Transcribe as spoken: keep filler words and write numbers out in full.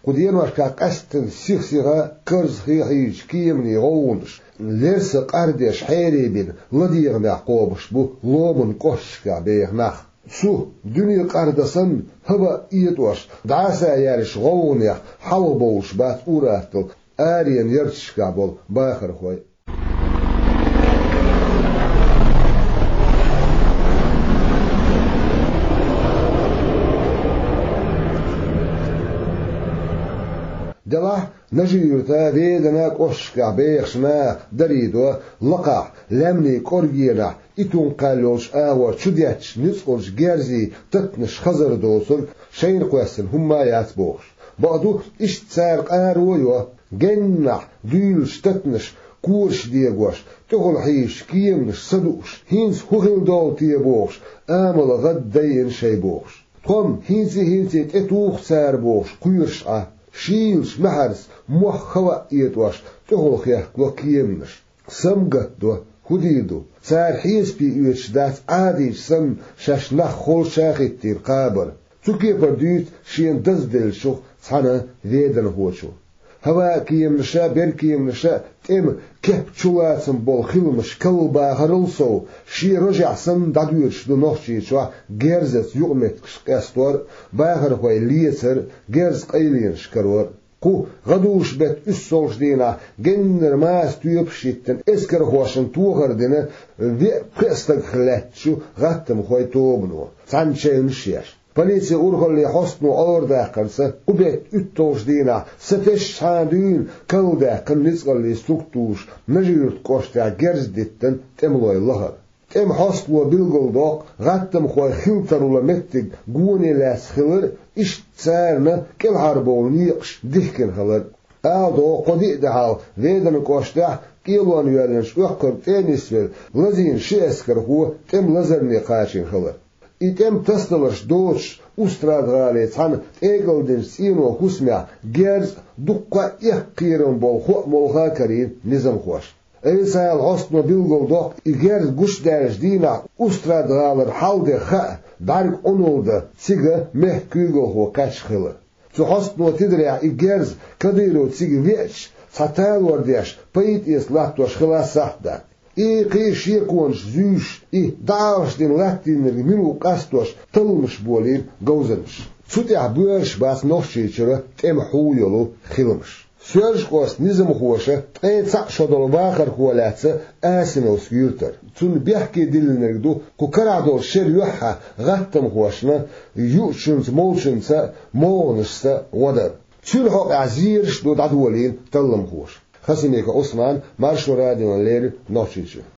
قدين وشكا قستن سيخسيغا كرز خيخيش كيمني غونش لرس قردش حيري بين لديغنا قوبش بو لومن قشكا بيغناخ سو دنيا قردسن هبا ايتوش دعاسا يارش غونيخ حلبوش بات اوراتل آرين يرتشكا بول باخر خوي دلا نجيرتا فيدنا قشكا بيخشنا دريدو لقع لمني كورجينا إتون قالوش آوا شديتش نسقلش جيرزي تتنش خزر دوسن شين قوسن هما ياتبوش بعدو إش تسار قارويو جنح ديلش تتنش كورش ديگوش تغل حيش كيمنش صدوش هينس هوغل دول تيبوش آمل غد دين شيبوش تقوم هينسي هينسي تتوخ سار بوش قيرش آه شيلش محرس موخ خوا ايتواش تغل خيخ وكيمنش سمقت دو هديدو سار حيس بي ايوش دات عاديش سم شاش نخ خول شاخت تير قابر تكي برديت شين دزدل شو صحنا ذيدن هوشو هوا كيمنشا بير كيمنشا تم كيب چولاتسن بول خيلمش كلبا هرلسو شي رجع سن دادويرش دو نوخشي شوا گرزت يومت كشكستور باخر خوي ليسر گرز قيلين شكرور قو غدوش بيت اسولش دينا جنر ماس تيبشيتن اسكر خوشن توغر دينا في قستك خلاتشو غتم خوي توبنو سانشين شيش Policija urholli hostnu ordäkkansa ubet yttous diina setesh saadyn kaldäkkan nitskalli struktuus mesyrt kostaa gersditten temloi lahar. Tem hostlu bilgoldok gattam khoi khiltarulla mettig guuniläs khilr isht saarna kelharbol niqsh dihken khalar. Aado qodidahal veden kostaa kilon yörens uqqur tenisvel lazin shesker hu tem lazerni qashin khalar. Итем тасталаш дош устрадгали цан эгалдин сино хусмя герз дукка ихкирен бол хо молга карин низам хош эйсал хостно билголдок и герз гушдаш дина устрадгалар халде ха дарг онолда сига мехкуго хо качхыла цу хостно тидря и герз кадиро циг веч сатал вордяш паит ис лахтош хласахда И киш яконш зюш, и давш den латинер мину кастош, тылмыш болин гаузенш. Цутя бюрш бас нохчичера тем хуйолу хилмыш. Сёрш кос низм хоша, эца шодол вахар хуалаца, асинос юртер. Цун бяхки дилнерду, кукарадол шер юха, гаттам хошна, ючунс молчунца, молнышса водар. Цун хок азирш до дадволин тылым хош. Хасимека Осман, маршо радио лери ночичу.